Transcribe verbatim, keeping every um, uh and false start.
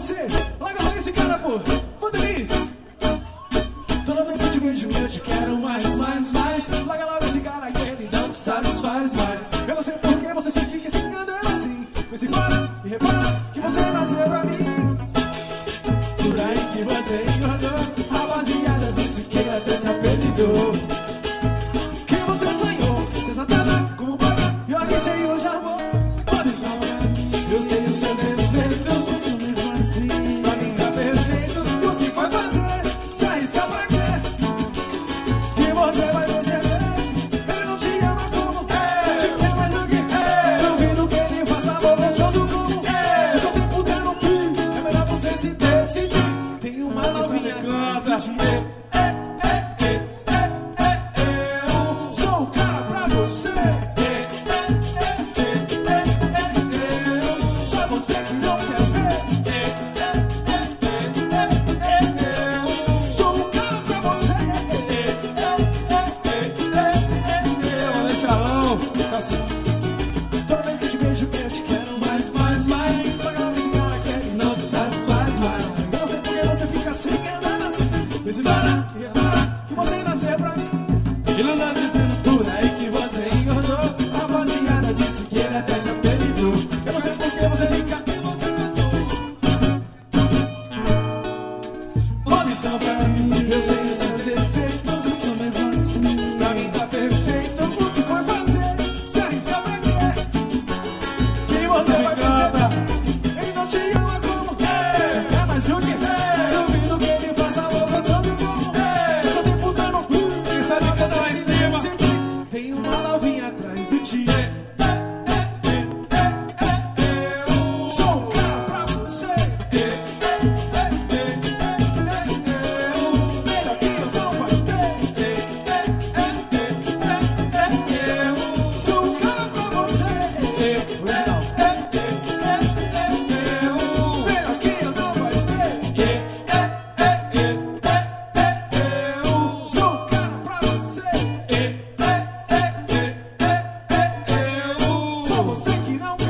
você. Larga logo esse cara, pô. Manda ali. Toda vez que eu te vejo eu te quero mais, mais, mais. Larga logo esse cara que ele não te satisfaz mais. Eu não sei por que você se fica se enganando assim. Mas se para e repara que você nasceu pra mim. Por aí que você engordou. Rapaziada disse que até te apelidou. Que você sonhou, você não tava como paga. E eu aqui cheio de amor. Eu sei os seus defeitos, eu sou mesmo assim. Pra mim tá perfeito, e o que vai fazer? Se arriscar pra quê? Que você vai perceber. Ele não te ama como é. Te quer mais do que é. Duvido que ele faça amor gostoso como é. O seu tempo tá no fim, é melhor você se decidir. Tem uma novinha que te é, é, é, é, é, é. Eu sou o cara pra você. Você que não quer ver. Sou um cara pra você. Deixa não. Toda vez que eu te vejo eu te quero mais, mais, mais. Paga logo esse cara que ele não te satisfaz mais. Eu não sei por que você fica se enganando assim. Mas se para e repara que você nasceu pra mim. Ele não tá dizendo Por aí que você engordou. A rapaziada disse que ele até te apelidou. Eu não sei por que você fica. Olha então pra mim, eu sei os seus defeitos, eu sou mesmo assim. Pra mim tá perfeito, o que foi fazer? Se arriscar pra quê? Que você vai perceber. Ele não te ama como é. Te quer mais do que é. Duvido que ele faça amor gostoso como é. O seu tempo tá no cu. Quem sabe que tá lá em cima. Tem uma novinha atrás de ti. Sou um cara pra você. Melhor que eu não vai ter. Sou um cara pra você. Melhor que eu não vai ter. Sou um cara pra você. Só você que não